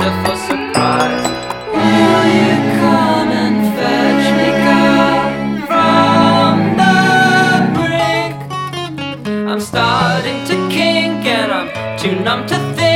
wonderful surprise. Will you come and fetch me, girl, from the brink? I'm starting to kink and I'm too numb to think.